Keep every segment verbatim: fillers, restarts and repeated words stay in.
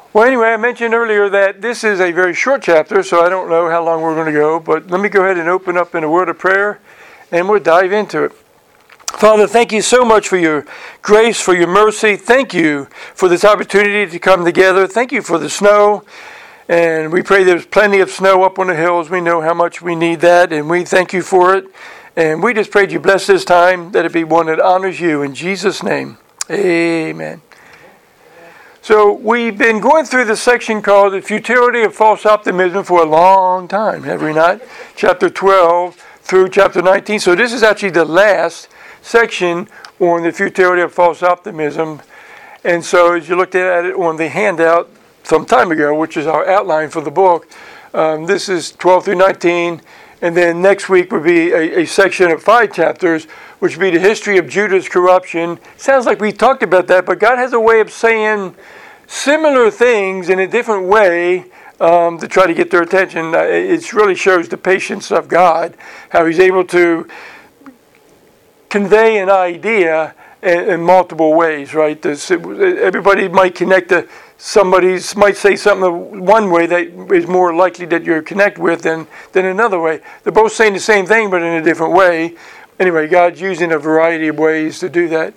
Well, anyway, I mentioned earlier that this is a very short chapter, so I don't know how long we're going to go, but let me go ahead and open up in a word of prayer, and we'll dive into it. Father, thank you so much for your grace, for your mercy. Thank you for this opportunity to come together. Thank you for the snow, and we pray there's plenty of snow up on the hills. We know how much we need that, and we thank you for it. And we just pray you bless this time, that it be one that honors you. In Jesus' name, amen. So we've been going through this section called The Futility of False Optimism for a long time, have we not? Chapter twelve through chapter nineteen. So this is actually the last section on the futility of false optimism. And so as you looked at it on the handout some time ago, which is our outline for the book, um, this is twelve through nineteen. And then next week would be a, a section of five chapters, which would be the history of Judah's corruption. Sounds like we talked about that, but God has a way of saying similar things in a different way um, to try to get their attention. It really shows the patience of God, how He's able to convey an idea in, in multiple ways, right? This, everybody might connect to somebody might say something one way that is more likely that you're connect with than, than another way. They're both saying the same thing, but in a different way. Anyway, God's using a variety of ways to do that.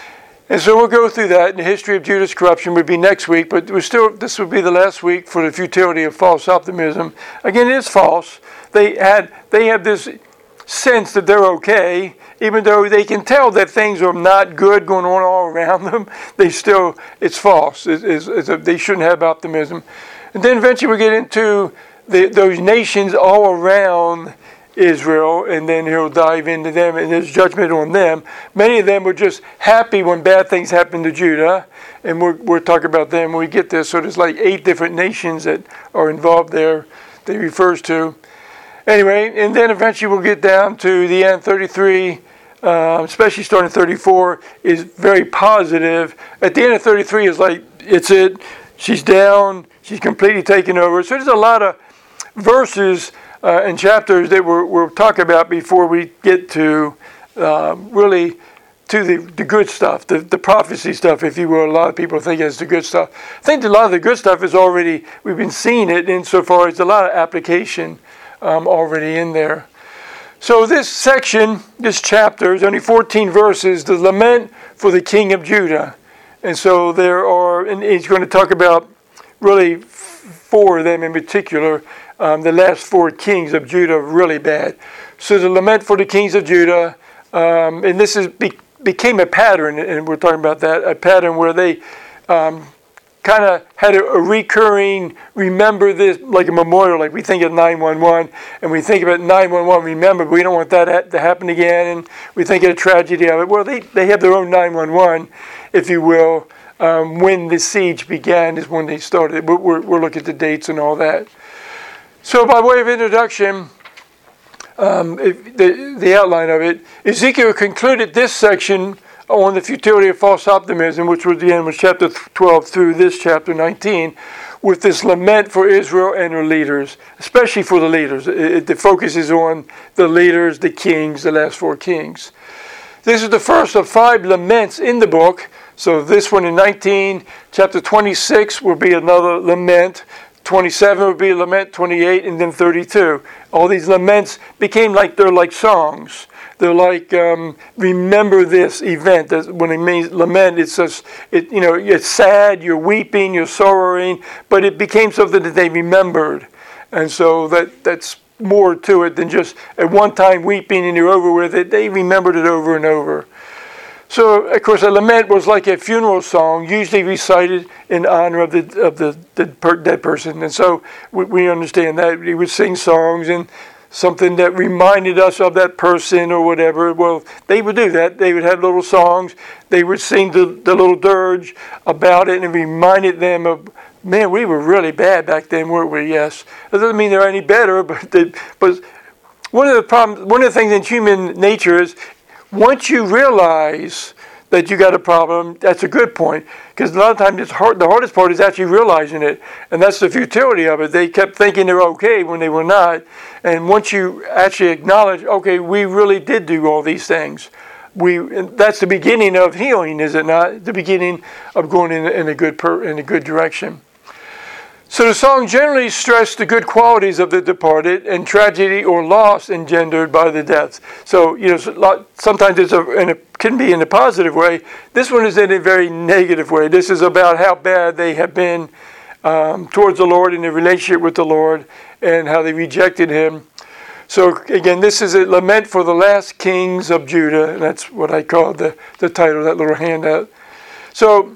And so we'll go through that. And the history of Judah's corruption would be next week, but we're still, this would be the last week for the futility of false optimism. Again, it is false. They had they have this sense that they're okay, even though they can tell that things are not good going on all around them. They still, it's false. It's, it's, it's a, they shouldn't have optimism. And then eventually we get into the, those nations all around Israel, and then he'll dive into them and his judgment on them. Many of them were just happy when bad things happened to Judah, and we're, we're talking about them when we get there. So there's like eight different nations that are involved there that he refers to. Anyway, and then eventually we'll get down to the end, thirty-three, uh, especially starting thirty-four, is very positive. At the end of thirty-three is like, it's it, she's down, she's completely taken over. So there's a lot of verses uh, and chapters that we're, we'll talk about before we get to uh, really to the, the good stuff, the, the prophecy stuff, if you will. A lot of people think it's the good stuff. I think a lot of the good stuff is already, we've been seeing it insofar as a lot of application Um, already in there. So this section, this chapter, is only fourteen verses, the lament for the king of Judah. And so there are, and he's going to talk about really four of them in particular. Um, the last four kings of Judah are really bad. So the lament for the kings of Judah, um, and this is be, became a pattern, and we're talking about that, a pattern where they um, kind of had a, a recurring, remember this, like a memorial, like we think of nine one one, and we think about nine one one, remember, but we don't want that to happen again, and we think of the tragedy of it. Well, they, they have their own nine one one, if you will. Um, when the siege began is when they started. We're, we're, we're looking at the dates and all that. So by way of introduction, um, if the, the outline of it, Ezekiel concluded this section on the futility of false optimism, which was the end of chapter twelve through this chapter nineteen, with this lament for Israel and her leaders, especially for the leaders. It, it, the focus is on the leaders, the kings, the last four kings. This is the first of five laments in the book. So this one in nineteen, chapter twenty-six will be another lament. twenty-seven will be a lament, twenty-eight, and then thirty-two. All these laments became like, they're like songs. They're like, um, remember this event. That's when it means lament, it's just, it, you know, it's sad, you're weeping, you're sorrowing, but it became something that they remembered. And so that that's more to it than just at one time weeping and you're over with it. They remembered it over and over. So, of course, a lament was like a funeral song, usually recited in honor of the of the, the per, dead person. And so we, we understand that. We would sing songs and something that reminded us of that person or whatever. Well, they would do that. They would have little songs. They would sing the, the little dirge about it and reminded them of, man, we were really bad back then, weren't we? Yes. That doesn't mean they're any better, but they, but one of the problems, one of the things in human nature is once you realize that you got a problem, that's a good point. Because a lot of times it's hard, the hardest part is actually realizing it. And that's the futility of it. They kept thinking they're okay when they were not. And once you actually acknowledge, okay, we really did do all these things. We that's the beginning of healing, is it not? The beginning of going in, in a good per, in a good direction. So the song generally stressed the good qualities of the departed and tragedy or loss engendered by the deaths. So, you know, sometimes it's a, in a, can be in a positive way. This one is in a very negative way. This is about how bad they have been um, towards the Lord in their relationship with the Lord and how they rejected Him. So again, this is a lament for the last kings of Judah, and that's what I call the, the title of that little handout. So,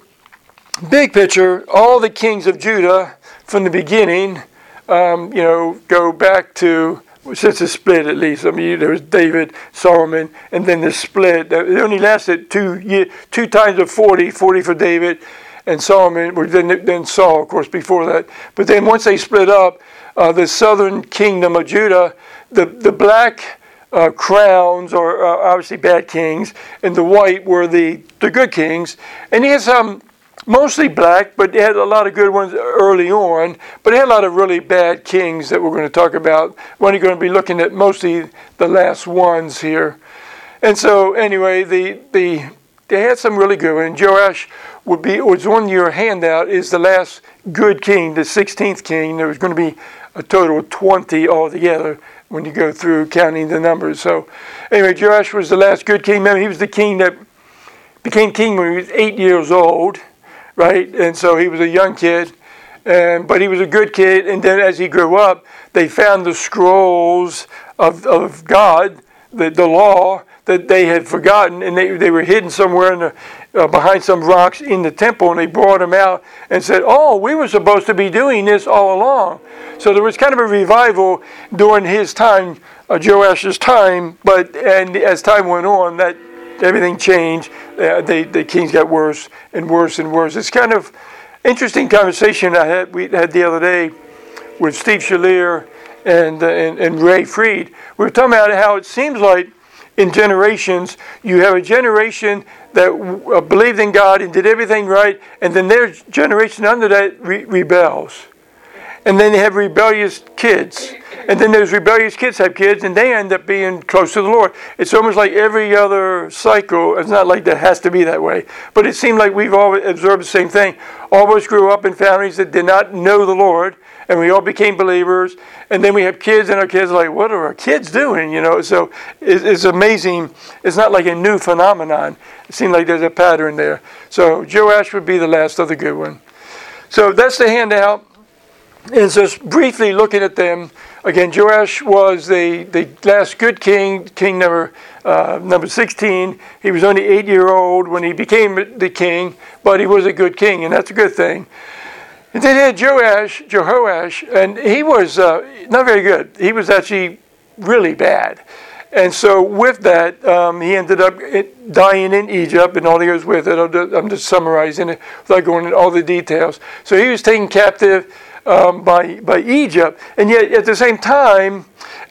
big picture, all the kings of Judah from the beginning, um, you know, go back to, since the split at least. I mean, there was David, Solomon, and then the split. It only lasted two year, two times of forty, forty for David, and Solomon, or then, then Saul, of course, before that. But then once they split up, uh, the southern kingdom of Judah, the, the black uh, crowns are uh, obviously bad kings, and the white were the, the good kings. And he had some mostly black, but they had a lot of good ones early on, but they had a lot of really bad kings that we're going to talk about. We're only going to be looking at mostly the last ones here. And so anyway, the the they had some really good ones. Joash would be, was on your handout, is the last good king, the sixteenth king. There was going to be a total of twenty altogether when you go through counting the numbers. So anyway, Joash was the last good king. Remember, he was the king that became king when he was eight years old. Right, and so he was a young kid, and but he was a good kid. And then as he grew up, they found the scrolls of of God, the the law that they had forgotten, and they they were hidden somewhere in the uh, behind some rocks in the temple. And they brought them out and said, "Oh, we were supposed to be doing this all along." So there was kind of a revival during his time, uh, Joash's time. But and as time went on, that everything changed. Uh, they, the kings got worse and worse and worse. It's kind of interesting conversation I had we had the other day with Steve Shalier and, uh, and and Ray Freed. We were talking about how it seems like in generations you have a generation that uh, believed in God and did everything right, and then their generation under that re- rebels. And then they have rebellious kids. And then those rebellious kids have kids, and they end up being close to the Lord. It's almost like every other cycle. It's not like that has to be that way. But it seemed like we've all observed the same thing. All of us grew up in families that did not know the Lord, and we all became believers. And then we have kids, and our kids are like, what are our kids doing? You know, so it's, it's amazing. It's not like a new phenomenon. It seems like there's a pattern there. So Joash would be the last of the good one. So that's the handout. And just briefly looking at them, again, Joash was the, the last good king, king number uh, number sixteen. He was only eight year old when he became the king, but he was a good king, and that's a good thing. And then they had Joash, Jehoash, and he was uh, not very good. He was actually really bad. And so with that, um, he ended up dying in Egypt, and all that goes with it. I'm just summarizing it without going into all the details. So he was taken captive Um, by by Egypt, and yet at the same time,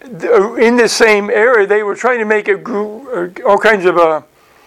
in this same area, they were trying to make a group, all kinds of, uh,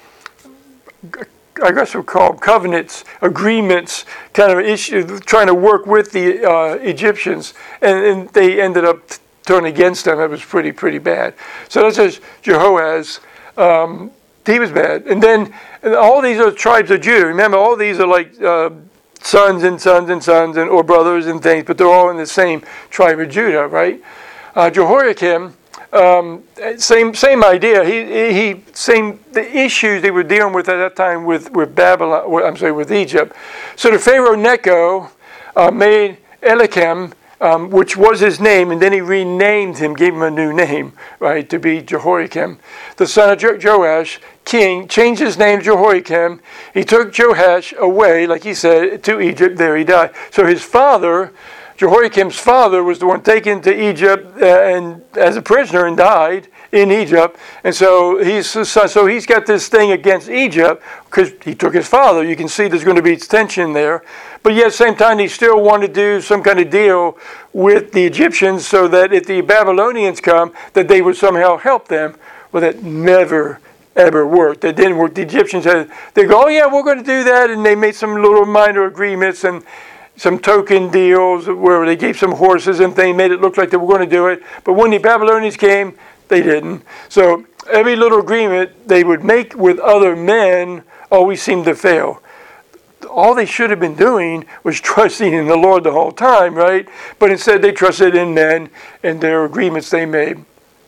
I guess we'll call them covenants, agreements, kind of issue, trying to work with the uh, Egyptians, and, and they ended up turning against them. It was pretty pretty bad. So that's just Jehoaz. Um, he was bad, and then and all these are tribes of Judah. Remember, all these are like. Uh, Sons and sons and sons, and or brothers and things, but they're all in the same tribe of Judah, right? Uh, Jehoiakim, um, same same idea. He he same the issues they were dealing with at that time with with Babylon. I'm sorry, with Egypt. So the Pharaoh Necho uh, made Eliakim, um, which was his name, and then he renamed him, gave him a new name, right, to be Jehoiakim, the son of jo- Joash. King, changed his name to Jehoiakim. He took Joash away, like he said, to Egypt. There he died. So his father, Jehoiakim's father, was the one taken to Egypt uh, and as a prisoner and died in Egypt. And so he's so he's got this thing against Egypt because he took his father. You can see there's going to be tension there. But yet at the same time, he still wanted to do some kind of deal with the Egyptians so that if the Babylonians come, that they would somehow help them. Well, that never ever worked. That didn't work. The Egyptians had, they go, oh yeah, we're going to do that, and they made some little minor agreements and some token deals where they gave some horses and things, made it look like they were going to do it. But when the Babylonians came, they didn't. So every little agreement they would make with other men always seemed to fail. all they should have been doing was trusting in the Lord the whole time, right? But instead they trusted in men and their agreements they made.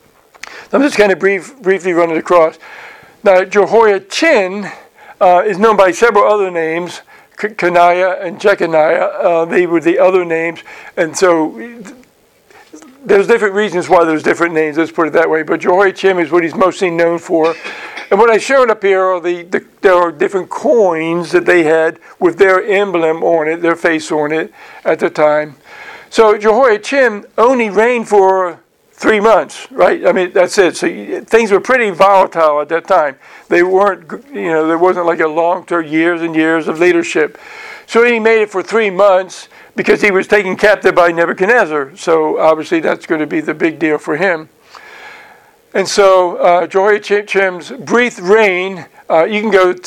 I'm just kind of brief, briefly running across. Now, Jehoiachin uh, is known by several other names, Coniah and Jeconiah. Uh, they were the other names, and so there's different reasons why there's different names, let's put it that way, but Jehoiachin is what he's mostly known for. And what I showed up here are the, the there are different coins that they had with their emblem on it, their face on it at the time. So Jehoiachin only reigned for three months, right? I mean, that's it. So things were pretty volatile at that time. They weren't, you know, there wasn't like a long-term years and years of leadership. So he made it for three months because he was taken captive by Nebuchadnezzar. So obviously that's going to be the big deal for him. And so uh, Jehoiachin's brief reign, uh, you can go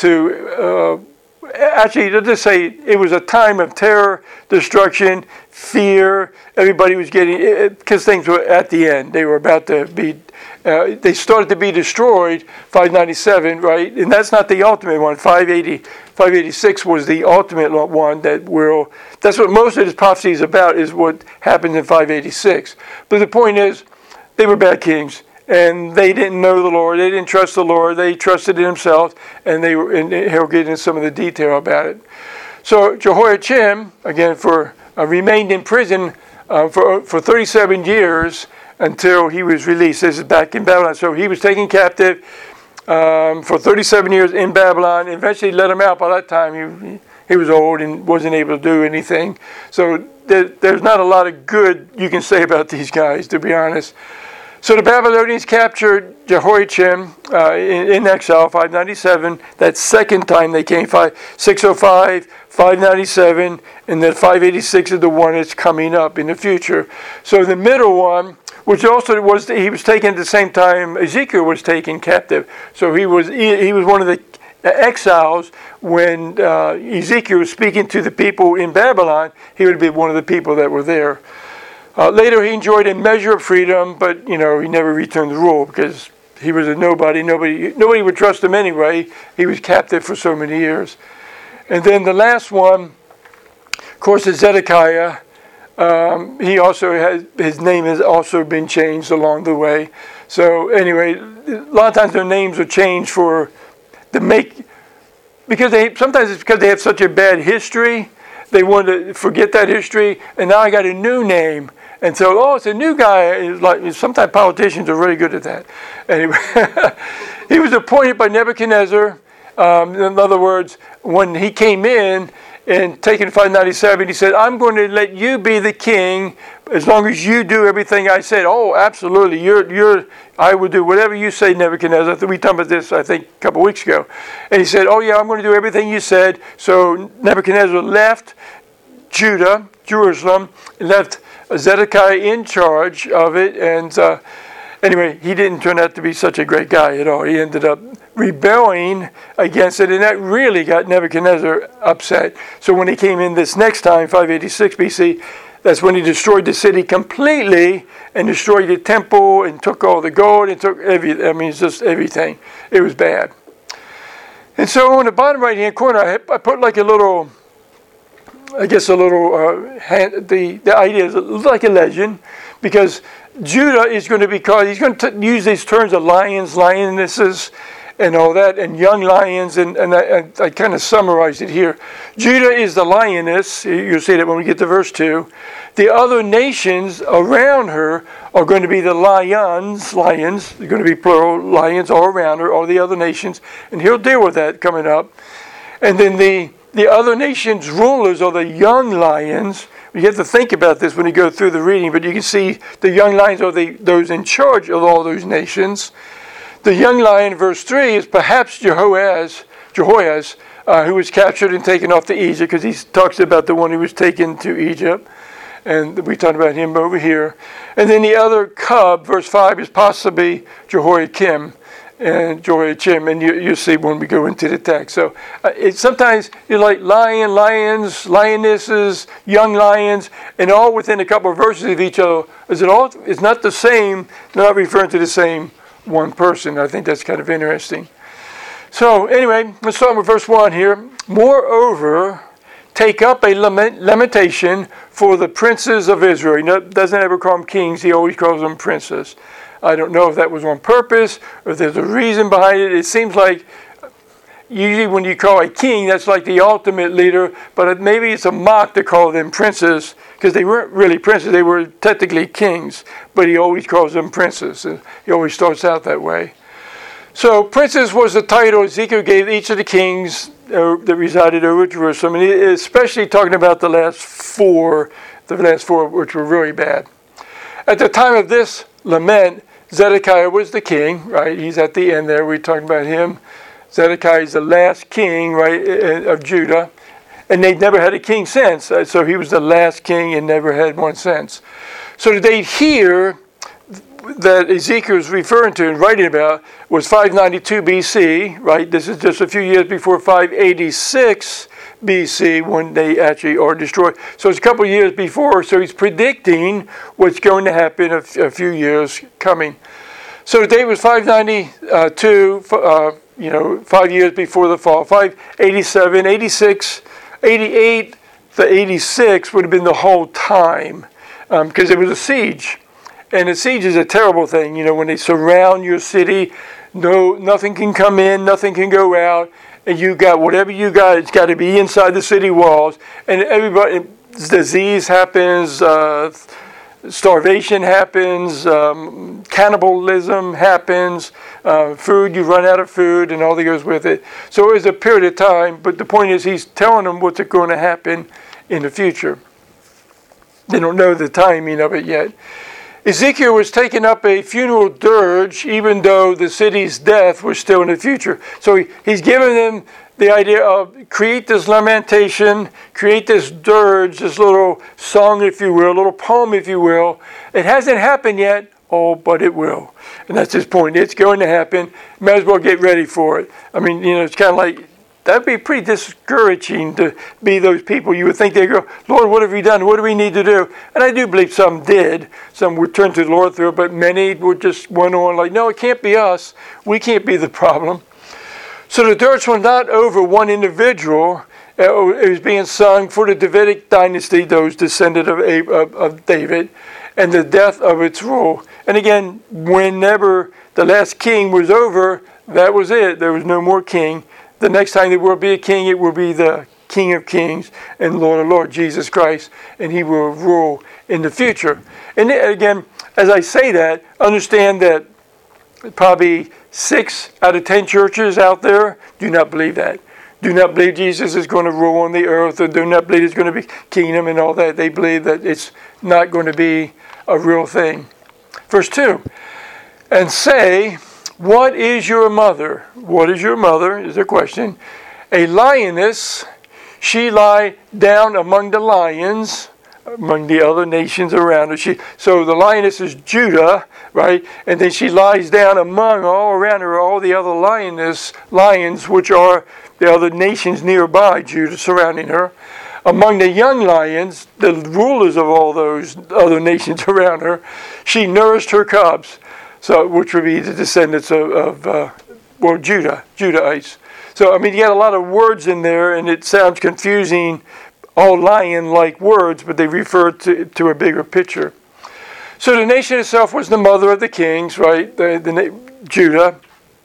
to, uh, actually, let's just say it was a time of terror, destruction, fear. Everybody was getting, because things were at the end. They were about to be, uh, they started to be destroyed, five ninety-seven, right? And that's not the ultimate one. five eighty, five eighty-six was the ultimate one that will, that's what most of this prophecy is about, is what happens in five eighty-six. But the point is, they were bad kings. And they didn't know the Lord. They didn't trust the Lord. They trusted in themselves. And they were, and he'll get into some of the detail about it. So Jehoiachin, again, for uh, remained in prison uh, for for thirty-seven years until he was released. This is back in Babylon. So he was taken captive um, for thirty-seven years in Babylon. Eventually let him out. By that time, he he was old and wasn't able to do anything. So there, there's not a lot of good you can say about these guys, to be honest. So the Babylonians captured Jehoiachin uh, in, in exile, five ninety-seven. That second time they came, five, six oh five, five ninety-seven, and then five eighty-six is the one that's coming up in the future. So the middle one, which also was, he was taken at the same time Ezekiel was taken captive. So he was he, he was one of the exiles when uh, Ezekiel was speaking to the people in Babylon. He would be one of the people that were there. Uh, later, he enjoyed a measure of freedom, but you know he never returned to rule because he was a nobody. Nobody, nobody would trust him anyway. He was captive for so many years. And then the last one, of course, is Zedekiah. Um, he also has his name has also been changed along the way. So anyway, a lot of times their names are changed for the make because they sometimes it's because they have such a bad history. They want to forget that history, and now I got a new name. And so, oh, it's a new guy. It's like sometimes politicians are really good at that. Anyway, he was appointed by Nebuchadnezzar. Um, in other words, when he came in and taken five ninety-seven, he said, "I'm going to let you be the king as long as you do everything I said." Oh, absolutely. You're, you're. I will do whatever you say, Nebuchadnezzar. We talked about this, I think, a couple of weeks ago. And he said, "Oh yeah, I'm going to do everything you said." So Nebuchadnezzar left Judah, Jerusalem, left Zedekiah in charge of it, and uh, anyway, he didn't turn out to be such a great guy at all. He ended up rebelling against it, and that really got Nebuchadnezzar upset. So when he came in this next time, five eighty-six B C, that's when he destroyed the city completely and destroyed the temple and took all the gold and took every, I mean, it's just everything. It was bad. And so on the bottom right-hand corner, I, I put like a little... I guess a little, uh, hand, the, the idea is like a legend, because Judah is going to be called, he's going to use these terms of lions, lionesses, and all that, and young lions, and, and I, I, I kind of summarized it here. Judah is the lioness, you'll see that when we get to verse two. The other nations around her are going to be the lions, lions, they're going to be plural, lions all around her, all the other nations, and he'll deal with that coming up. And then the The other nations' rulers are the young lions. You have to think about this when you go through the reading, but you can see the young lions are the, those in charge of all those nations. The young lion, verse three, is perhaps Jehoaz, Jehoaz uh, who was captured and taken off to Egypt, because he talks about the one who was taken to Egypt. And we talked about him over here. And then the other cub, verse five, is possibly Jehoiakim. And Jehoiachin, and you you see when we go into the text. So uh, it's sometimes you're like lion, lions, lionesses, young lions, and all within a couple of verses of each other. Is it all? It's not the same. They're not referring to the same one person. I think that's kind of interesting. So anyway, let's start with verse one here. Moreover, take up a lament, lamentation for the princes of Israel. He doesn't ever call them kings. He always calls them princes. I don't know if that was on purpose or if there's a reason behind it. It seems like usually when you call a king, that's like the ultimate leader, but maybe it's a mock to call them princes because they weren't really princes. They were technically kings, but he always calls them princes. He always starts out that way. So princes was the title Ezekiel gave each of the kings uh, that resided over Jerusalem, and especially talking about the last four, the last four which were really bad. At the time of this lament, Zedekiah was the king, right? He's at the end there. We're talking about him. Zedekiah is the last king, right, of Judah, and they'd never had a king since. So he was the last king and never had one since. So the date here that Ezekiel is referring to and writing about was five ninety-two B C, right? This is just a few years before five eighty-six B C when they actually are destroyed. So it's a couple of years before, so he's predicting what's going to happen a, f- a few years coming. So the date was five ninety-two, uh, you know, five years before the fall. five eighty-seven, eighty-six, eighty-eight, the eighty-six would have been the whole time because um, it was a siege. And a siege is a terrible thing, you know, when they surround your city, no, nothing can come in, nothing can go out, and you got whatever you got, it's got to be inside the city walls. And everybody, disease happens, uh, starvation happens, um, cannibalism happens, uh, food, you run out of food, and all that goes with it. So it was a period of time, but the point is he's telling them what's going to happen in the future. They don't know the timing of it yet. Ezekiel was taking up a funeral dirge even though the city's death was still in the future. So he, he's giving them the idea of create this lamentation, create this dirge, this little song, if you will, a little poem, if you will. It hasn't happened yet, oh, but it will. And that's his point. It's going to happen. Might as well get ready for it. I mean, you know, it's kind of like, that'd be pretty discouraging to be those people. You would think they'd go, Lord, what have you done? What do we need to do? And I do believe some did. Some would turn to the Lord through it, but many would just went on like, no, it can't be us. We can't be the problem. So the dirge was not over one individual. It was being sung for the Davidic dynasty, those descended of, of, of David, and the death of its rule. And again, whenever the last king was over, that was it. There was no more king. The next time there will be a king, it will be the King of Kings and Lord of Lords, Jesus Christ, and he will rule in the future. And again, as I say that, understand that probably six out of ten churches out there do not believe that. Do not believe Jesus is going to rule on the earth, or do not believe it's going to be kingdom and all that. They believe that it's not going to be a real thing. Verse two, and say, what is your mother? What is your mother, is the question. A lioness, she lie down among the lions, among the other nations around her. She, so the lioness is Judah, right? And then she lies down among all around her, all the other lioness, lions, which are the other nations nearby, Judah, surrounding her. Among the young lions, the rulers of all those other nations around her, she nourished her cubs. So, which would be the descendants of, of uh, well, Judah, Judahites. So, I mean, you got a lot of words in there, and it sounds confusing, all lion-like words, but they refer to, to a bigger picture. So, the nation itself was the mother of the kings, right? The, the Judah.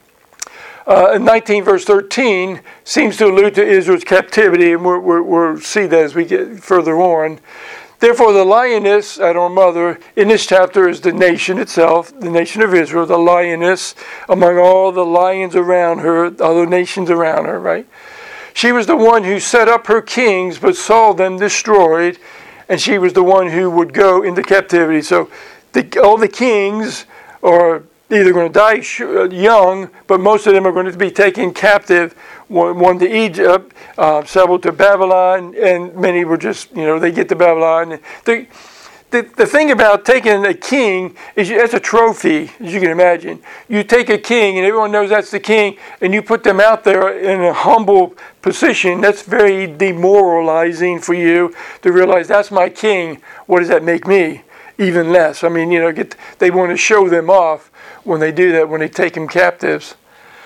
Uh, in nineteen verse thirteen seems to allude to Israel's captivity, and we're, we're, we'll see that as we get further on. Therefore, the lioness at our mother in this chapter is the nation itself, the nation of Israel, the lioness among all the lions around her, other nations around her, right? She was the one who set up her kings, but saw them destroyed, and she was the one who would go into captivity. So the, all the kings are either going to die sh- young, but most of them are going to be taken captive, one, one to Egypt, uh, several to Babylon, and many were just, you know, they get to Babylon. The, the, the thing about taking a king is you, that's a trophy, as you can imagine. You take a king, and everyone knows that's the king, and you put them out there in a humble position. That's very demoralizing for you to realize that's my king. What does that make me? Even less. I mean, you know, get they want to show them off when they do that, when they take them captives.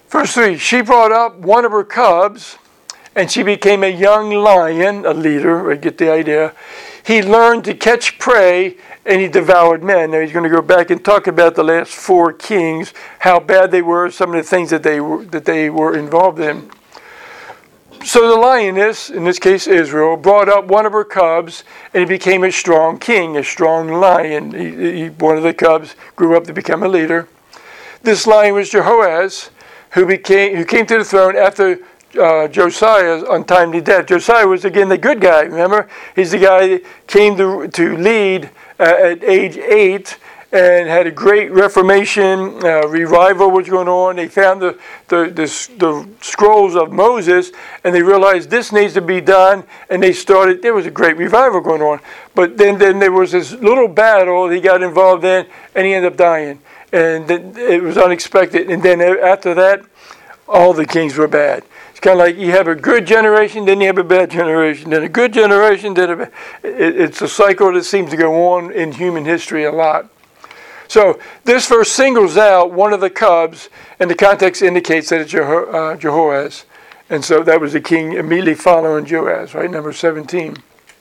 Verse three, she brought up one of her cubs, and she became a young lion, a leader, I get the idea. He learned to catch prey, and he devoured men. Now he's going to go back and talk about the last four kings, how bad they were, some of the things that they were, that they were involved in. So the lioness, in this case Israel, brought up one of her cubs, and he became a strong king, a strong lion. He, he, one of the cubs grew up to become a leader. This lion was Jehoaz, who became who came to the throne after uh, Josiah's untimely death. Josiah was again the good guy. Remember, he's the guy that came to to lead uh, at age eight. And had a great Reformation, uh, revival was going on. They found the, the, the, the scrolls of Moses, and they realized this needs to be done, and they started, there was a great revival going on. But then, then there was this little battle he got involved in, and he ended up dying. And then it was unexpected. And then after that, all the kings were bad. It's kind of like you have a good generation, then you have a bad generation, then a good generation, then a bad. It, it's a cycle that seems to go on in human history a lot. So this verse singles out one of the cubs, and the context indicates that it's Jeho- uh, Jehoaz. And so that was the king immediately following Joaz, right? Number seventeen.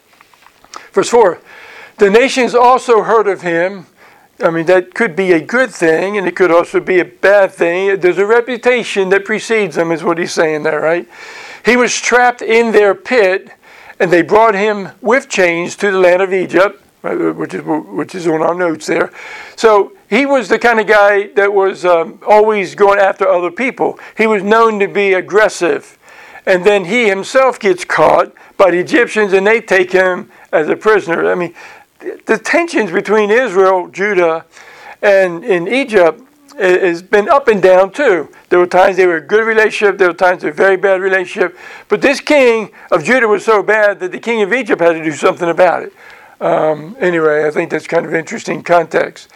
Verse four, the nations also heard of him. I mean, that could be a good thing, and it could also be a bad thing. There's a reputation that precedes him, is what he's saying there, right? He was trapped in their pit, and they brought him with chains to the land of Egypt, which is which is on our notes there. So he was the kind of guy that was um, always going after other people. He was known to be aggressive. And then he himself gets caught by the Egyptians, and they take him as a prisoner. I mean, the tensions between Israel, Judah, and in Egypt has been up and down too. There were times they were a good relationship, there were times they were a very bad relationship. But this king of Judah was so bad that the king of Egypt had to do something about it. Um, anyway, I think that's kind of interesting context.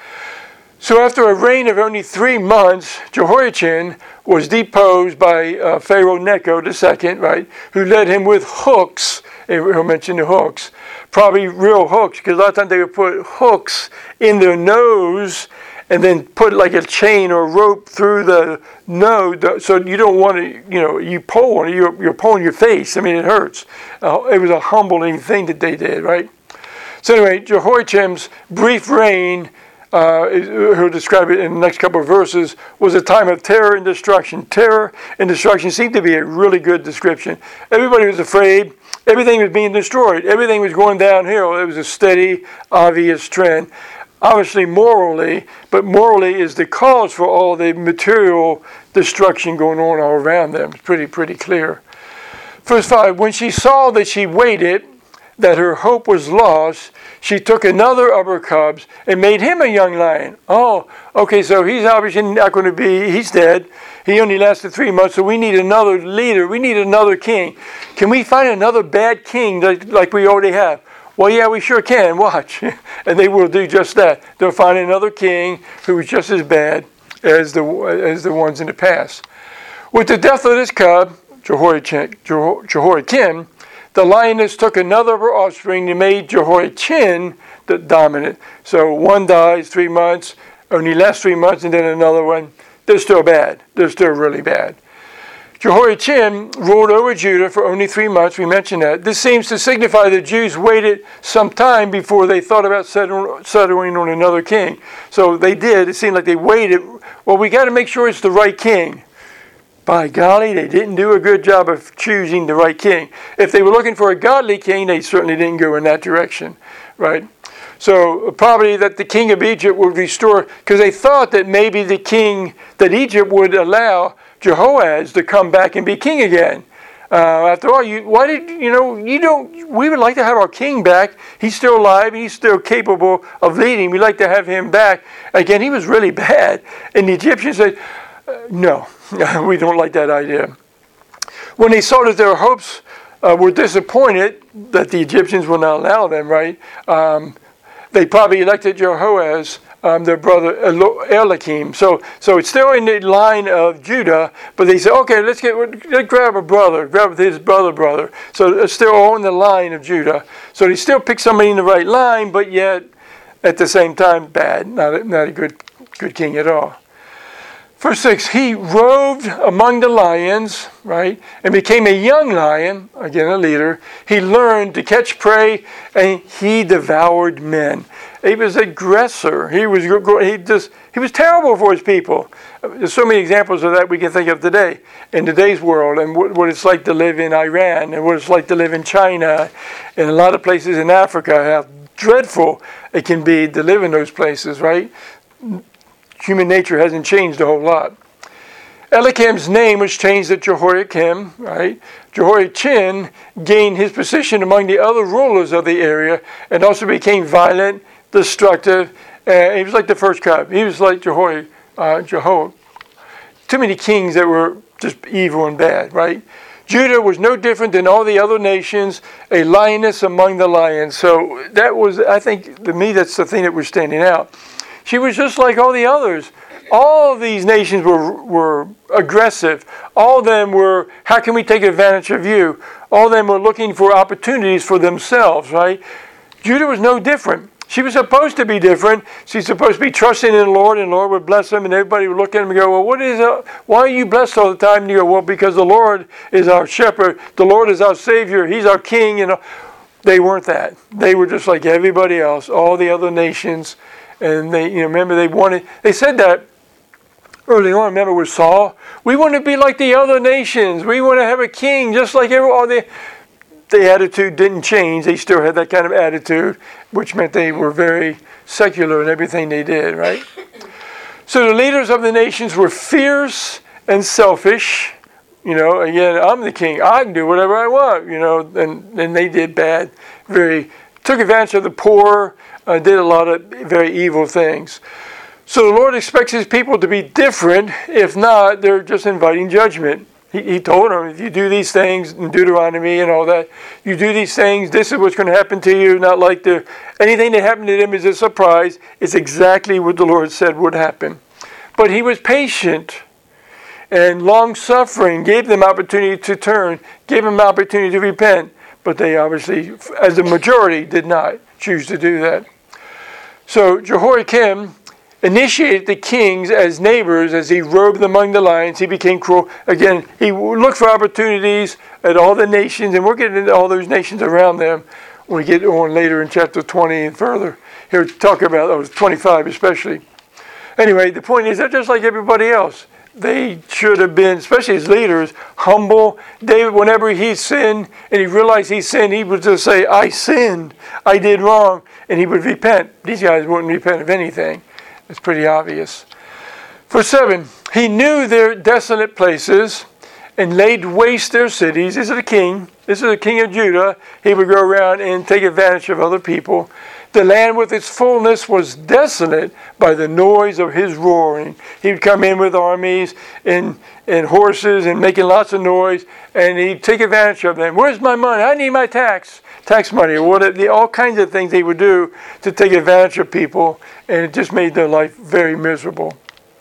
So after a reign of only three months, Jehoiachin was deposed by uh, Pharaoh Necho the second, right, who led him with hooks. He'll mention the hooks. Probably real hooks, because a lot of times they would put hooks in their nose and then put like a chain or rope through the nose, so you don't want to, you know, you pull on it, you're, you're pulling your face. I mean, it hurts. Uh, it was a humbling thing that they did, right? So anyway, Jehoiakim's brief reign, uh, he'll describe it in the next couple of verses, was a time of terror and destruction. Terror and destruction seemed to be a really good description. Everybody was afraid. Everything was being destroyed. Everything was going downhill. It was a steady, obvious trend. Obviously morally, but morally is the cause for all the material destruction going on all around them. It's pretty, pretty clear. Verse five, when she saw that she waited, that her hope was lost, she took another of her cubs and made him a young lion. Oh, okay, so he's obviously not going to be, he's dead. He only lasted three months, so we need another leader. We need another king. Can we find another bad king like, like we already have? Well, yeah, we sure can. Watch. And they will do just that. They'll find another king who is just as bad as the, as the ones in the past. With the death of this cub, Jehoiachin, Jehoiakim, the lioness took another of her offspring and made Jehoiachin the dominant. So one dies three months, only lasts three months, and then another one. They're still bad. They're still really bad. Jehoiachin ruled over Judah for only three months. We mentioned that. This seems to signify the Jews waited some time before they thought about settling on another king. So they did. It seemed like they waited. Well, we got to make sure it's the right king. By golly, they didn't do a good job of choosing the right king. If they were looking for a godly king, they certainly didn't go in that direction, right? So probably that the king of Egypt would restore, because they thought that maybe the king, that Egypt would allow Jehoaz to come back and be king again. Uh, after all, you, why did, you know, you don't, we would like to have our king back. He's still alive. He's still capable of leading. We'd like to have him back. Again, he was really bad. And the Egyptians said, uh, no. We don't like that idea. When they saw that their hopes uh, were disappointed, that the Egyptians would not allow them, right? Um, they probably elected Jehoaz, um, their brother Eliakim. So, so it's still in the line of Judah, but they said, okay, let's get let's grab a brother, grab his brother, brother. So it's still on the line of Judah. So they still pick somebody in the right line, but yet at the same time, bad, not a, not a good good king at all. Verse six, he roved among the lions, right, and became a young lion, again a leader. He learned to catch prey, and he devoured men. He was an aggressor. He was he just he was terrible for his people. There's so many examples of that we can think of today in today's world, and what, what it's like to live in Iran, and what it's like to live in China, and a lot of places in Africa. How dreadful it can be to live in those places, right? Human nature hasn't changed a whole lot. Eliakim's name was changed to Jehoiakim, right? Jehoiachin gained his position among the other rulers of the area and also became violent, destructive. Uh, he was like the first cub. He was like Jehoi, uh, Jeho. Too many kings that were just evil and bad, right? Judah was no different than all the other nations, a lioness among the lions. So that was, I think, to me, that's the thing that was standing out. She was just like all the others. All of these nations were were aggressive. All of them were, how can we take advantage of you? All of them were looking for opportunities for themselves, right? Judah was no different. She was supposed to be different. She's supposed to be trusting in the Lord, and the Lord would bless them, and everybody would look at him and go, well, what is it? Why are you blessed all the time? And you go, well, because the Lord is our shepherd. The Lord is our Savior. He's our King. You know, they weren't that. They were just like everybody else, all the other nations. And they, you know, remember they wanted, they said that early on, remember with Saul, we want to be like the other nations. We want to have a king just like every, all the, the attitude didn't change. They still had that kind of attitude, which meant they were very secular in everything they did, right? So the leaders of the nations were fierce and selfish. You know, again, I'm the king. I can do whatever I want, you know, and, and they did bad. Very, took advantage of the poor, Uh, did a lot of very evil things. So the Lord expects his people to be different. If not, they're just inviting judgment. He, he told them, if you do these things in Deuteronomy and all that, you do these things, this is what's going to happen to you. Not like the anything that happened to them is a surprise. It's exactly what the Lord said would happen. But he was patient and long-suffering, gave them opportunity to turn, gave them opportunity to repent. But they obviously, as a majority, did not choose to do that. So Jehoiakim initiated the kings as neighbors as he roved among the lions. He became cruel. Again, he looked for opportunities at all the nations, and we're getting into all those nations around them when we get on later in chapter twenty and further. Here, talk about those twenty-five especially. Anyway, the point is they're just like everybody else. They should have been, especially as leaders, humble. David, whenever he sinned and he realized he sinned, he would just say, I sinned, I did wrong, and he would repent. These guys wouldn't repent of anything. It's pretty obvious. Verse seven, he knew their desolate places and laid waste their cities. This is a king. This is a king of Judah. He would go around and take advantage of other people. The land with its fullness was desolate by the noise of his roaring. He would come in with armies and, and horses and making lots of noise, and he'd take advantage of them. Where's my money? I need my tax. Tax money, or what, the, all kinds of things they would do to take advantage of people, and it just made their life very miserable.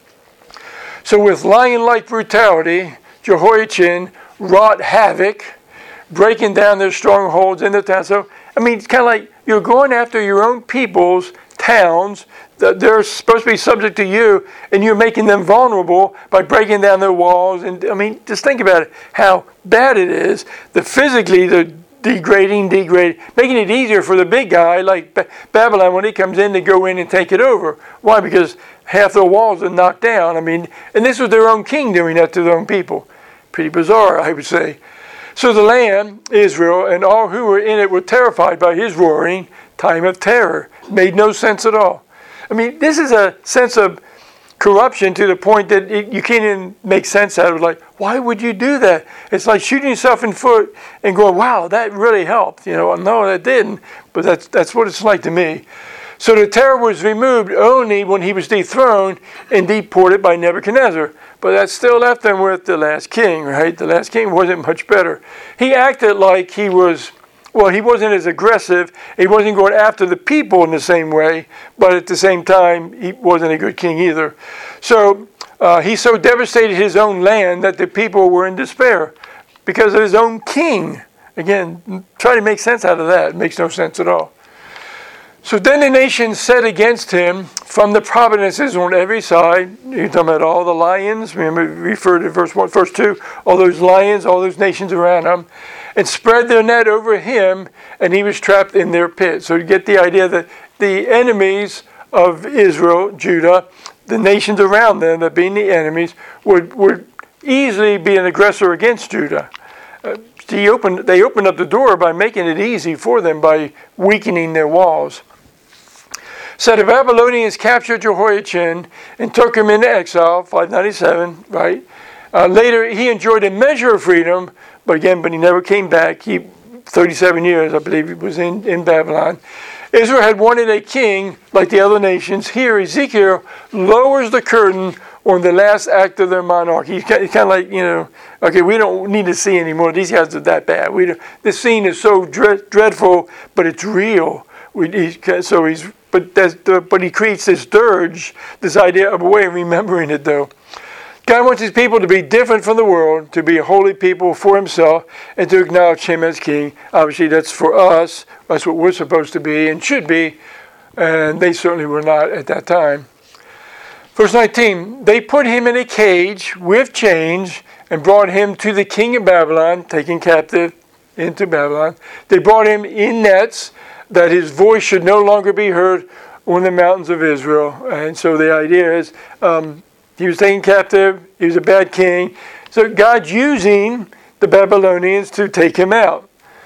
So with lion-like brutality, Jehoiachin wrought havoc, breaking down their strongholds in the town. So, I mean, it's kind of like you're going after your own people's towns. They're supposed to be subject to you, and you're making them vulnerable by breaking down their walls. And I mean, just think about it, how bad it is. The physically, the degrading, degrading, making it easier for the big guy like Babylon when he comes in to go in and take it over. Why? Because half the walls are knocked down. I mean, and this was their own king doing that to their own people. Pretty bizarre, I would say. So the land, Israel, and all who were in it were terrified by his roaring, time of terror. Made no sense at all. I mean, this is a sense of corruption to the point that it, you can't even make sense out of it. Like, why would you do that? It's like shooting yourself in the foot and going, wow, that really helped. You know, no, that didn't. But that's that's what it's like to me. So the terror was removed only when he was dethroned and deported by Nebuchadnezzar. But that still left them with the last king, right? The last king wasn't much better. He acted like he was, well, he wasn't as aggressive. He wasn't going after the people in the same way. But at the same time, he wasn't a good king either. So uh, he so devastated his own land that the people were in despair because of his own king. Again, try to make sense out of that. It makes no sense at all. So then the nations set against him from the provinces on every side. You're talking about all the lions. Remember, refer to verse one, verse two. All those lions, all those nations around him, and spread their net over him, and he was trapped in their pit. So you get the idea that the enemies of Israel, Judah, the nations around them, that being the enemies, would would easily be an aggressor against Judah. Uh, he opened, they opened up the door by making it easy for them by weakening their walls. So the Babylonians captured Jehoiachin and took him into exile, five ninety-seven, right? Uh, later, he enjoyed a measure of freedom, but again, but he never came back. He, thirty-seven years, I believe, he was in, in Babylon. Israel had wanted a king like the other nations. Here, Ezekiel lowers the curtain on the last act of their monarchy. He's kind of like, you know, okay, we don't need to see anymore. These guys are that bad. We don't, this scene is so dread, dreadful, but it's real. We, he, so he's, but that's the, but he creates this dirge, this idea of a way of remembering it, though. God wants his people to be different from the world, to be a holy people for himself, and to acknowledge him as king. Obviously, that's for us. That's what we're supposed to be and should be, and they certainly were not at that time. Verse nineteen, they put him in a cage with chains and brought him to the king of Babylon, taken captive into Babylon. They brought him in nets, that his voice should no longer be heard on the mountains of Israel. And so the idea is, um, he was taken captive, he was a bad king. So God's using the Babylonians to take him out.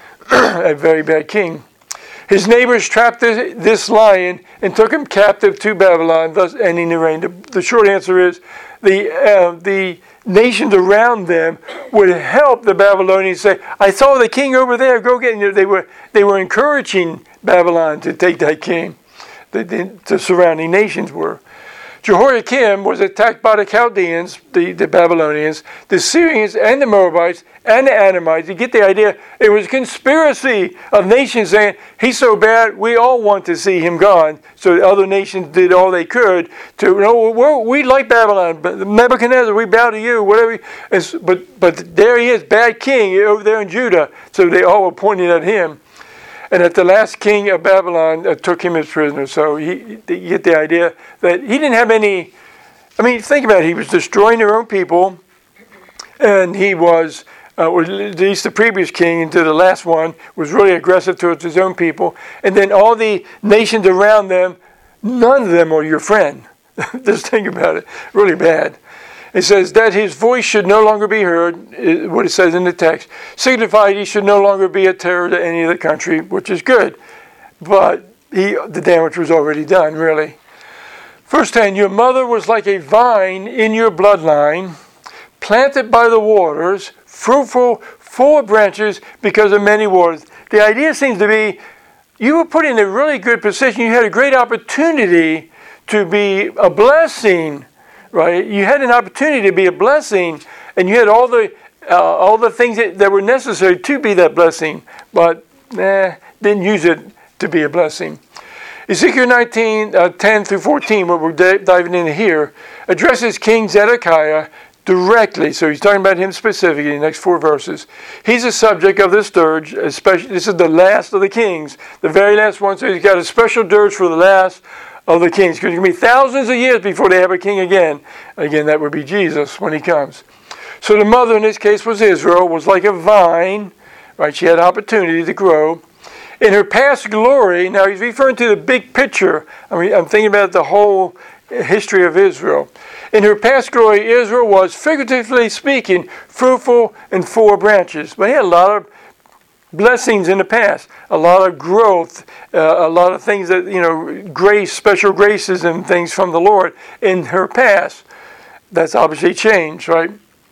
A very bad king. His neighbors trapped this, this lion and took him captive to Babylon, thus ending the reign. The, the short answer is the uh, the nations around them would help the Babylonians say, I saw the king over there, go get him. They were, they were encouraging Babylon to take that king. The, the, the surrounding nations were. Jehoiakim was attacked by the Chaldeans, the, the Babylonians, the Syrians, and the Moabites, and the Anamites. You get the idea. It was a conspiracy of nations saying, he's so bad, we all want to see him gone. So the other nations did all they could to, you know, we're, we like Babylon, but Nebuchadnezzar, we bow to you, whatever. And, but, but there he is, bad king over there in Judah. So they all were pointing at him. And that the last king of Babylon uh, took him as prisoner. So he, you get the idea that he didn't have any, I mean, think about it. He was destroying their own people. And he was, uh, or at least the previous king into the last one, was really aggressive towards his own people. And then all the nations around them, none of them are your friend. Just think about it. Really bad. It says that his voice should no longer be heard, what it says in the text, signified he should no longer be a terror to any of the country, which is good. But he, the damage was already done, really. Verse ten, your mother was like a vine in your bloodline, planted by the waters, fruitful, full of branches because of many waters. The idea seems to be you were put in a really good position. You had a great opportunity to be a blessing. Right, you had an opportunity to be a blessing, and you had all the uh, all the things that, that were necessary to be that blessing, but eh, didn't use it to be a blessing. Ezekiel nineteen, uh, ten through fourteen, what we're d- diving into here, addresses King Zedekiah directly. So he's talking about him specifically in the next four verses. He's a subject of this dirge, especially. This is the last of the kings, the very last one. So he's got a special dirge for the last of the kings, because it's going to be thousands of years before they have a king again. Again, that would be Jesus when he comes. So the mother in this case was Israel, was like a vine, right? She had opportunity to grow. In her past glory, now he's referring to the big picture. I mean, I'm thinking about the whole history of Israel. In her past glory, Israel was, figuratively speaking, fruitful and full of branches. But he had a lot of blessings in the past, a lot of growth, uh, a lot of things that, you know, grace, special graces and things from the Lord in her past. That's obviously changed, right?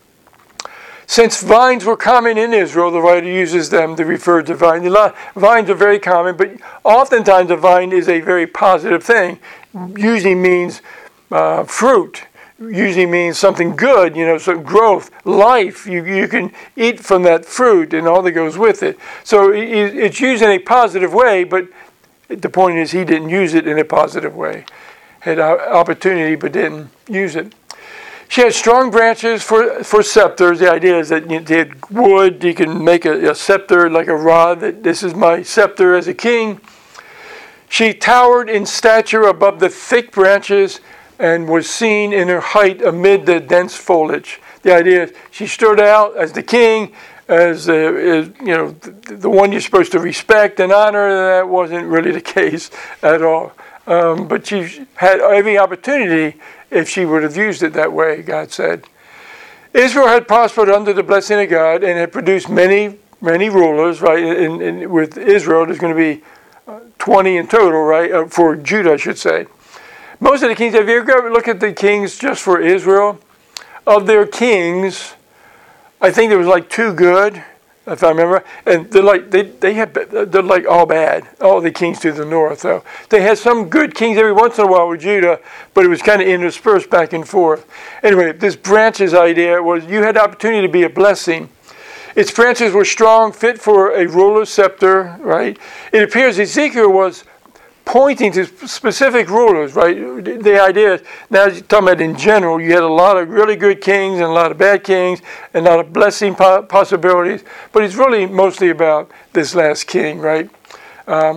Since vines were common in Israel, the writer uses them to refer to vines. A lot, vines are very common, but oftentimes a vine is a very positive thing. Usually means uh, fruit. Usually means something good, you know, so growth, life. You you can eat from that fruit and all that goes with it. So it's used in a positive way, but the point is he didn't use it in a positive way. Had opportunity, but didn't use it. She had strong branches for, for scepters. The idea is that you had wood, you can make a, a scepter like a rod. That this is my scepter as a king. She towered in stature above the thick branches and was seen in her height amid the dense foliage. The idea is she stood out as the king, as, uh, as you know, the, the one you're supposed to respect and honor. That wasn't really the case at all. Um, but she had every opportunity if she would have used it that way, God said. Israel had prospered under the blessing of God and had produced many, many rulers, right? In, in, with Israel, there's going to be twenty in total, right? Uh, for Judah, I should say. Most of the kings, have you ever looked at the kings just for Israel? Of their kings, I think there was like two good, if I remember. And they're like, they, they had, they're like all bad, all the kings to the north. So they had some good kings every once in a while with Judah, but it was kind of interspersed back and forth. Anyway, this branches idea was you had the opportunity to be a blessing. Its branches were strong, fit for a ruler's scepter, right? It appears Ezekiel was pointing to specific rulers, right? The idea is, now you're talking about in general, you had a lot of really good kings and a lot of bad kings and a lot of blessing po- possibilities, but it's really mostly about this last king, right? Um,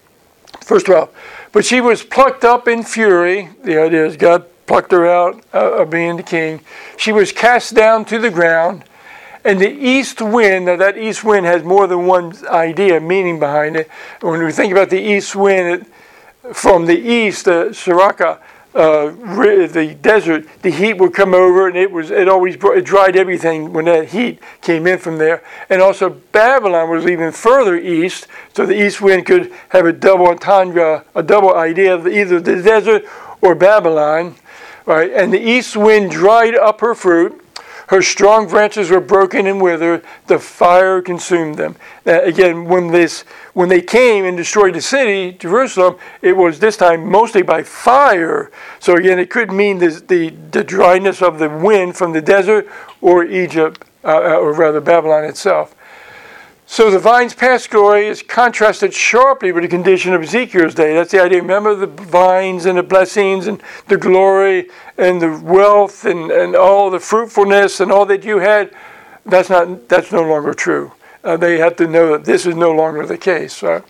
verse twelve. But she was plucked up in fury. The idea is God plucked her out uh, of being the king. She was cast down to the ground. And the east wind, now that east wind has more than one idea, meaning behind it. When we think about the east wind, it, from the east, the uh, Siraka, uh, the desert, the heat would come over, and it was it always brought, it dried everything when that heat came in from there. And also Babylon was even further east, so the east wind could have a double entendre, a double idea of either the desert or Babylon, right? And the east wind dried up her fruit. Her strong branches were broken and withered. The fire consumed them. Now, again, when this, when they came and destroyed the city, Jerusalem, it was this time mostly by fire. So again, it could mean this, the the dryness of the wind from the desert or Egypt, uh, or rather Babylon itself. So the vine's past glory is contrasted sharply with the condition of Ezekiel's day. That's the idea. Remember the vines and the blessings and the glory and the wealth and, and all the fruitfulness and all that you had. That's not. That's no longer true. Uh, they have to know that this is no longer the case. Right?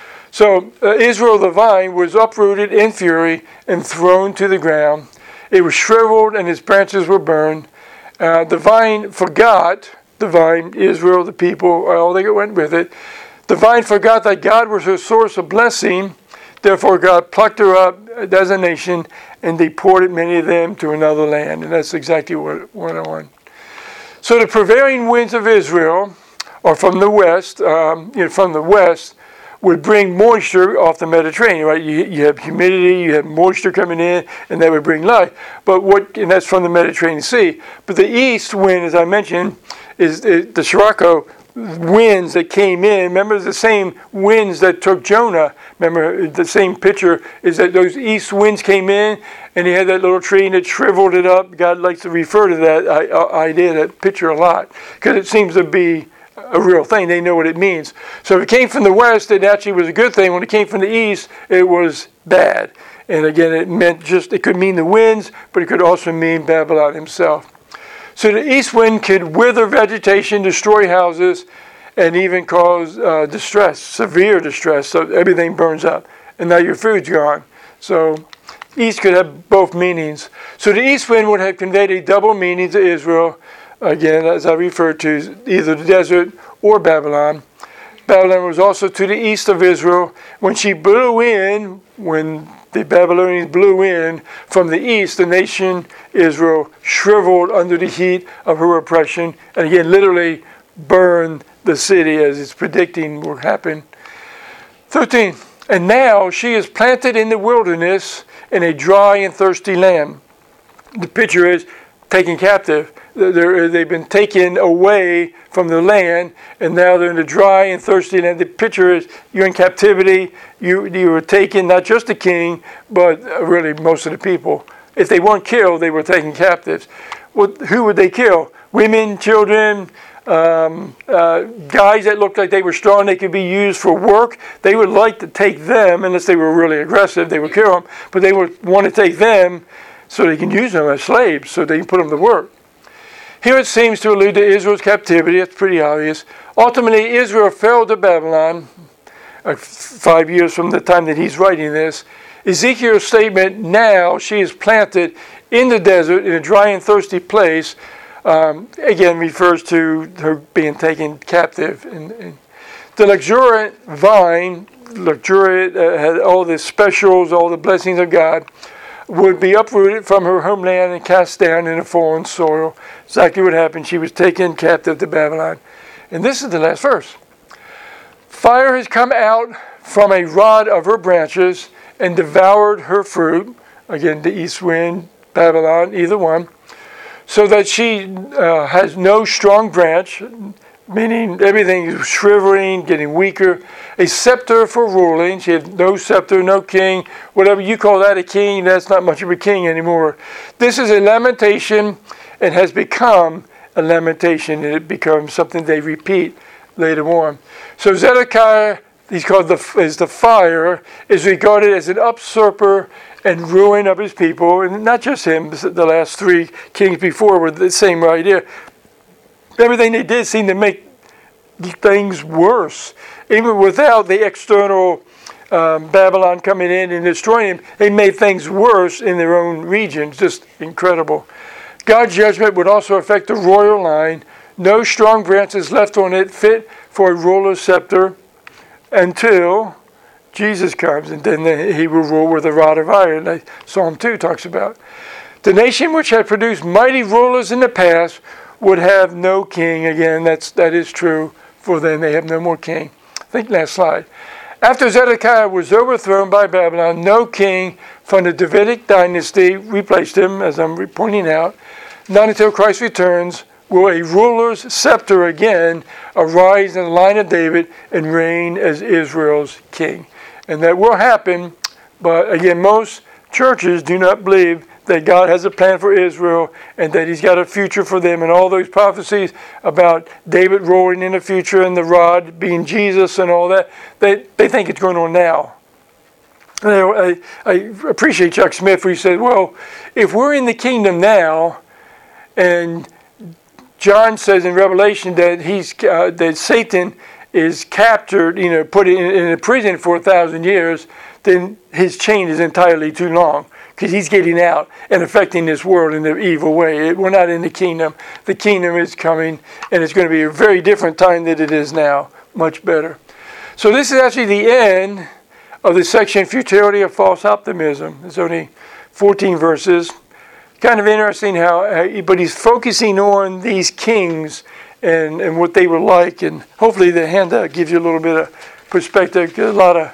So uh, Israel the vine was uprooted in fury and thrown to the ground. It was shriveled and its branches were burned. Uh, the vine forgot. The vine, Israel, the people, all that went with it. The vine forgot that God was her source of blessing. Therefore, God plucked her up as a nation and deported many of them to another land. And that's exactly what, what I want. So the prevailing winds of Israel, or from the west, um, you know, from the west, would bring moisture off the Mediterranean, right? You, you have humidity, you have moisture coming in, and that would bring life. But what, and that's from the Mediterranean Sea. But the east wind, as I mentioned, is the Sirocco winds that came in. Remember the same winds that took Jonah. Remember the same picture is that those east winds came in, and he had that little tree and it shriveled it up. God likes to refer to that idea, that picture a lot, because it seems to be a real thing. They know what it means. So if it came from the west, it actually was a good thing. When it came from the east, it was bad. And again, it meant just, it could mean the winds, but it could also mean Babylon himself. So the east wind could wither vegetation, destroy houses, and even cause uh, distress, severe distress. So everything burns up, and now your food's gone. So east could have both meanings. So the east wind would have conveyed a double meaning to Israel. Again, as I referred to, either the desert or Babylon. Babylon was also to the east of Israel. When she blew in, when the Babylonians blew in from the east, the nation Israel shriveled under the heat of her oppression, and again, literally burned the city, as it's predicting will happen. thirteen. And now she is planted in the wilderness in a dry and thirsty land. The picture is taken captive. They're, they've been taken away from the land, and now they're in the dry and thirsty land. The picture is you're in captivity. You you were taken, not just the king, but really most of the people. If they weren't killed, they were taken captives. Well, who would they kill? Women, children, um, uh, guys that looked like they were strong, they could be used for work. They would like to take them, unless they were really aggressive, they would kill them. But they would want to take them so they can use them as slaves, so they can put them to work. Here it seems to allude to Israel's captivity. It's pretty obvious. Ultimately, Israel fell to Babylon. uh, five years from the time that he's writing this. Ezekiel's statement, now she is planted in the desert in a dry and thirsty place, um, again refers to her being taken captive. And, and the luxuriant vine, luxuriant, uh, had all the specials, all the blessings of God, would be uprooted from her homeland and cast down in a foreign soil. Exactly what happened. She was taken captive to Babylon. And this is the last verse. Fire has come out from a rod of her branches and devoured her fruit. Again, the east wind, Babylon, either one. So that she uh, has no strong branch, meaning everything is shriveling, getting weaker. A scepter for ruling. She had no scepter, no king. Whatever you call that a king, that's not much of a king anymore. This is a lamentation and has become a lamentation. And it becomes something they repeat later on. So Zedekiah, he's called the, is the fire, is regarded as an usurper and ruin of his people. And not just him, the last three kings before were the same idea. Everything they did seemed to make things worse. Even without the external um, Babylon coming in and destroying them, they made things worse in their own regions. Just incredible. God's judgment would also affect the royal line. No strong branches left on it fit for a ruler's scepter until Jesus comes, and then he will rule with a rod of iron, like Psalm two talks about. The nation which had produced mighty rulers in the past would have no king. Again, that's, that is true for them. They have no more king. I think next slide. After Zedekiah was overthrown by Babylon, no king from the Davidic dynasty replaced him, as I'm pointing out. Not until Christ returns will a ruler's scepter again arise in the line of David and reign as Israel's king. And that will happen, but again, most churches do not believe that God has a plan for Israel and that he's got a future for them, and all those prophecies about David ruling in the future and the rod being Jesus and all that, they, they think it's going on now. And I, I appreciate Chuck Smith where he said, well, if we're in the kingdom now, and John says in Revelation that he's uh, that Satan is captured, you know, put in, in a prison for a thousand years, then his chain is entirely too long, because he's getting out and affecting this world in an evil way. We're not in the kingdom. The kingdom is coming, and it's going to be a very different time than it is now. Much better. So this is actually the end of the section, Futility of False Optimism. It's only fourteen verses. Kind of interesting how, uh, but he's focusing on these kings and, and what they were like. And hopefully the handout gives you a little bit of perspective, a lot of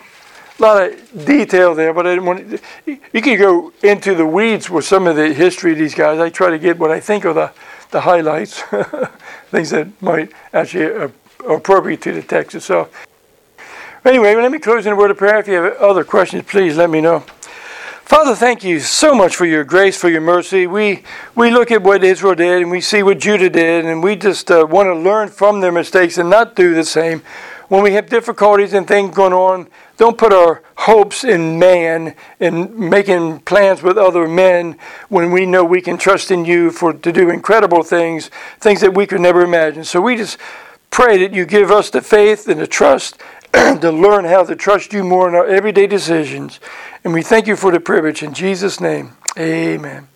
A lot of detail there, but I didn't want to, you could go into the weeds with some of the history of these guys. I try to get what I think are the, the highlights, things that might actually are appropriate to the text itself. Anyway, let me close in a word of prayer. If you have other questions, please let me know. Father, thank you so much for your grace, for your mercy. We we look at what Israel did, and we see what Judah did, and we just uh, want to learn from their mistakes and not do the same. When we have difficulties and things going on, don't put our hopes in man and making plans with other men when we know we can trust in you for to do incredible things, things that we could never imagine. So we just pray that you give us the faith and the trust to learn how to trust you more in our everyday decisions. And we thank you for the privilege. In Jesus' name, amen.